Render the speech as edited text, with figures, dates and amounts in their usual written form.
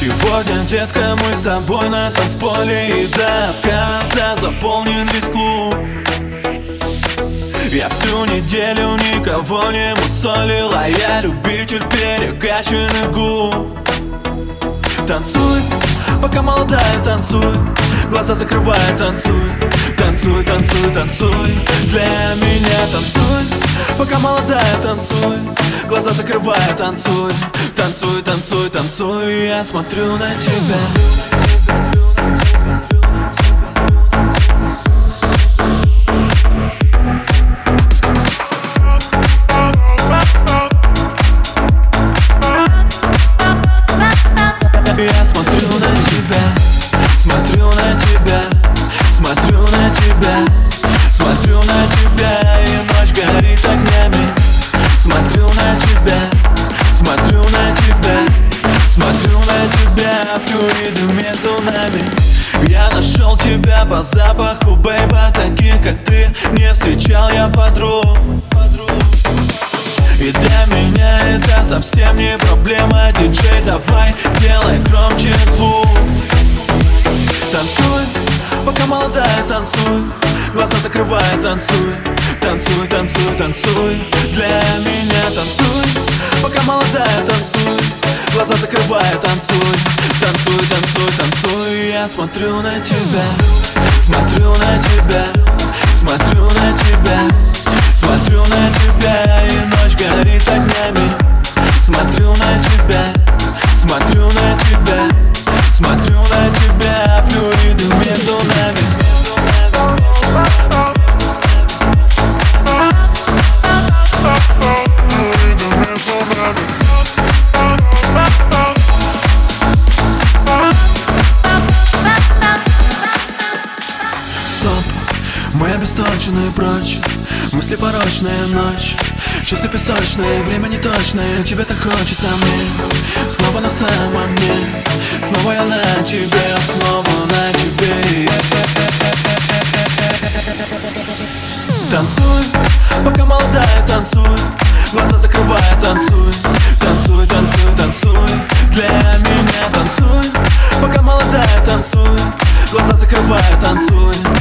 Сегодня, детка, мы с тобой на танцполе, и до отказа заполнен весь клуб. Я всю неделю никого не мусолил, а я любитель перекачанных губ. Танцуй, пока молодая, танцуй, глаза закрывай, танцуй. Танцуй, танцуй, танцуй, для меня танцуй, пока молодая, танцуй, глаза закрывай, танцуй. Танцуй, танцуй, танцуй, я смотрю на тебя. Я смотрю на тебя, смотрю на тебя, смотрю на тебя, смотрю на тебя, и ночь горит огнями. Смотрю на тебя, смотрю на тебя, смотрю на тебя, флюиды между нами. Я нашел тебя по запаху, бейба, таких как ты не встречал я подруг. И для меня это совсем не проблема. Диджей, давай, делай громче звук. Танцуй, пока молодая, танцуй, глаза закрывай, танцуй. Танцуй, танцуй, танцуй, для меня танцуй, пока молодая, танцуй, глаза закрывай, танцуй. Танцуй, танцуй, танцуй, я смотрю на тебя, смотрю на тебя, смотрю на тебя, смотрю на тебя, и ночь горит огнями. Смотрю на тебя, смотрю на тебя, смотрю на тебя, флюиды между нами. Стоп, мы обесточены прочь, мысли порочная ночь, часы песочные, время не точное, тебе так хочется мне. Снова на самом дне, снова я на тебе, снова на тебе. Танцуй, пока молодая, танцуй, глаза закрывай, танцуй. Танцуй, танцуй, танцуй, для меня танцуй, пока молодая, танцуй, глаза закрывай, танцуй.